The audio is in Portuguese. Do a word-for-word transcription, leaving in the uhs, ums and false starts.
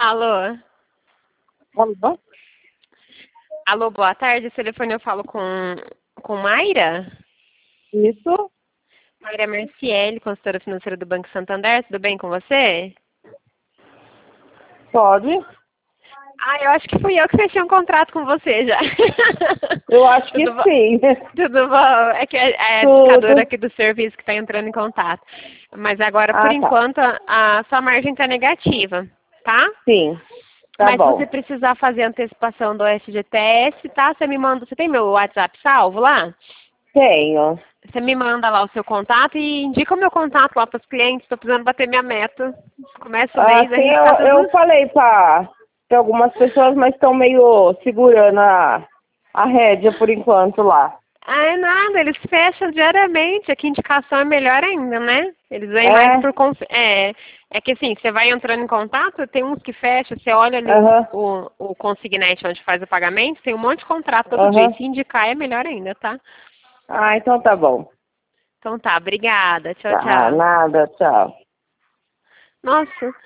Alô? Alô? Alô, boa tarde. Esse telefone eu falo com, com Mayra? Isso? Mayra Marciele, consultora financeira do Banco Santander. Tudo bem com você? Pode? Ah, eu acho que fui eu que fechei um contrato com você já. Eu acho que Tudo bom? sim. Tudo bom? É que é a educadora Tudo. aqui do serviço que está entrando em contato. Mas agora, por Ah, tá. enquanto, a sua margem está negativa, tá? Sim. Tá Mas se você bom. precisar fazer a antecipação do F G T S, tá? Você me manda. Você tem meu WhatsApp salvo lá? Tenho. Você me manda lá o seu contato e indica o meu contato lá para os clientes. Estou precisando bater minha meta. Começa o mês, Assim, eu, arriscar tudo. eu falei para algumas pessoas, mas estão meio segurando a, a rédea por enquanto lá. Ah, é nada, eles fecham diariamente. Aqui indicação é melhor ainda, né? Eles vêm mais É? por confi- é, é que assim, você vai entrando em contato, tem uns que fecham, você olha ali o, Aham. o, o consignete onde faz o pagamento, tem um monte de contrato todo dia. E Aham. se indicar é melhor ainda, tá? Ah, então tá bom. Então tá, obrigada. Tchau, Tá, tchau. nada, tchau. Nossa.